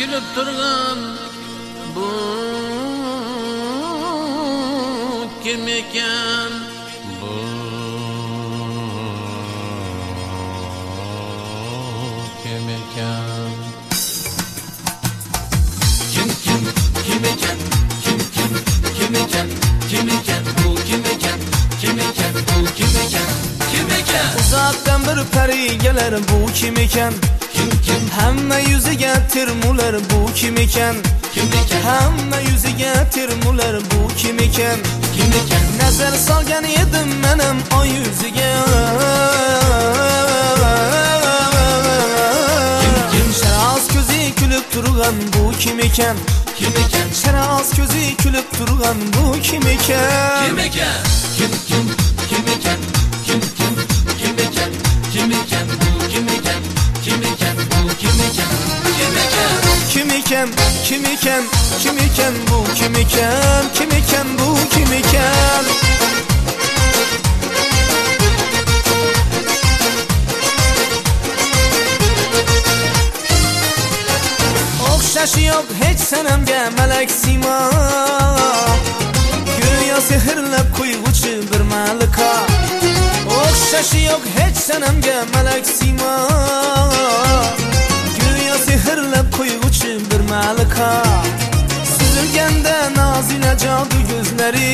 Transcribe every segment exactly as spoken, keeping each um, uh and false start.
gülüp durgan bu kim eken? Bu kim eken? Kim kim kim eken? Kim kim kim eken? Kim eken? Bu kim eken? Kim eken? Bu kim eken? Kim eken? Uzaktan bir peri gelir bu kim eken? Kim kim? Hamma yuziga tirmular bu kim eken? Kim eken? Hamma yuziga tirmular bu kim eken? Kim eken? Nazar solgan edim menim o yuziga. Kim kim? Sharoz ko'zi kulib turgan bu kim eken? Kim eken? Sharoz ko'zi kulib turgan bu kim eken? Kim eken? Kim kim? Kim eken? Kim kim? Kim eken? Kim eken? Bu kim eken? Kim eken? Bu kim eken? Kim eken? Kim eken? Kim eken? Kim eken bu kim eken? Kim eken bu kim eken? O'xshashi yo'q hech sanamga malak simo. Go'yo sehrlab qo'yg'uchi bir malika. O'xshashi yo'q hech sanamga malak simo. Go'yo sehrlab qo'yg'uchi bir malika. Süzülgende nazine cadu gözleri.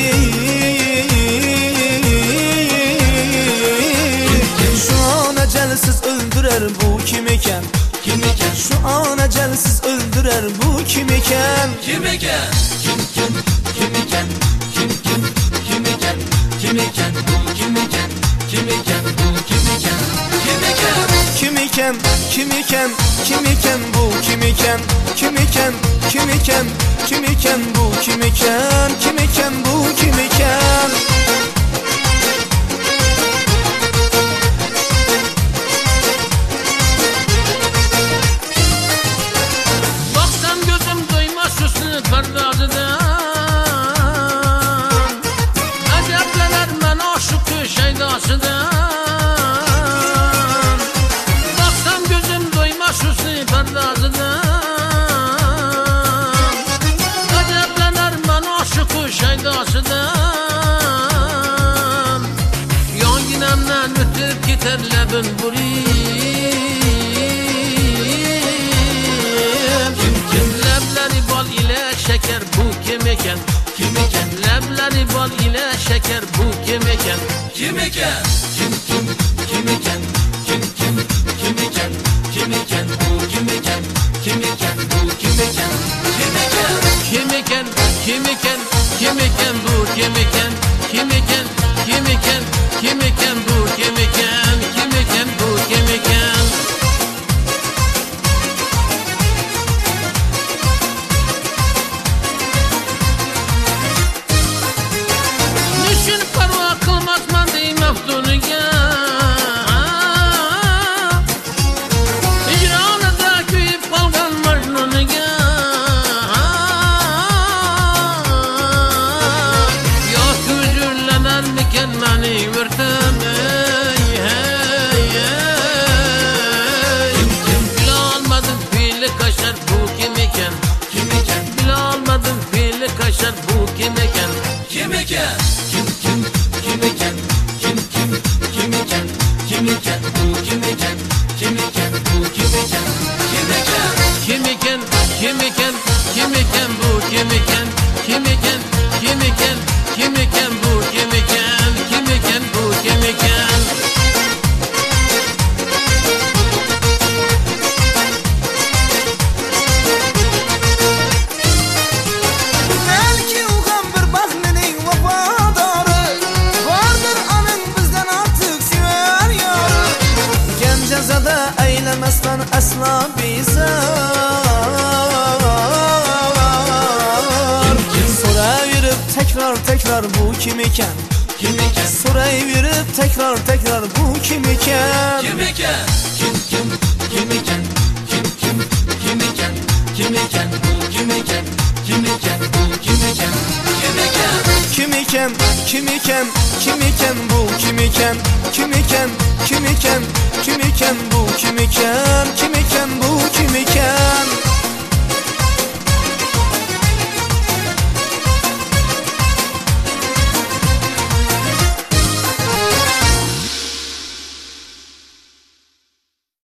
Şu an ecelsiz öldürer bu kim eken? Kim eken? Şu an ecelsiz öldürer bu kim eken? Kim eken? Kim kim? Kim eken? Kim kim? Kim eken? Kim eken? Bu kim eken? Kim eken? Bu kim eken? Kim eken? Kim eken? Kim eken? Kim eken bu kim eken? Kim eken? Kim eken? Kim eken bu kim eken? Kim eken bu kim eken? Baksam gözüm doymaz süslü perdazıdan. Aceplenir men aşıkı şeydasıdan. Baksam gözüm doymaz süslü perdazıdan. Aceplenir men aşıkı şeydasıdan. Yanginemden ötüp gider lebin burim. Lebleri bal ile şeker bu kim eken? Kim eken? Lebleri bal ile şeker bu kim eken? Kim eken? Kim kim? Kim eken? Kim kim? Kim eken? Kim eken? Bu kim eken? Kim eken? Bu kim eken? Kim eken? Kim eken? Kim eken? Kim eken bu kim eken? Kim eken? Kim eken? Kim eken bu kim eken? Kim eken bu kim eken? Düşün parva kılmazman deyim öftünüge. Hicranıda köyüp kalgan Mecnun'uge. Ya küzürlenen miken beni vırtım ey hey hey. Bile almadım fili kaşar bu kim eken? Kim eken? Bile almadım fili kaşar bu kim eken? Kim eken? Kim kim? Kim eken? Kim kim? Kim eken? Kim eken? Bu kim eken? Kim eken? Bu kim eken? Kim eken? Kim eken? Kim eken? Kim eken bu kim eken? Kim eken? Kim eken? Kim eken bu kim eken? Kim eken bu kim eken? Belki uğan bir bahnenin vafadarı. Vardır anın bizden artık sever yarı. Gencezada eylemezsen asla bizar. Soraverip tekrar tekrar bu kim eken? Kim eken? Soraverip tekrar tekrar bu kim eken? Kim eken? Kim kim? Kim eken? Kim kim? Kim eken? Kim eken? Bu kim eken? Kim eken? Bu kim eken? Kim eken? Kim eken? Kim eken? Kim eken bu kim eken? Kim eken? Kim eken? Kim eken bu kim eken? Kim eken bu kim eken?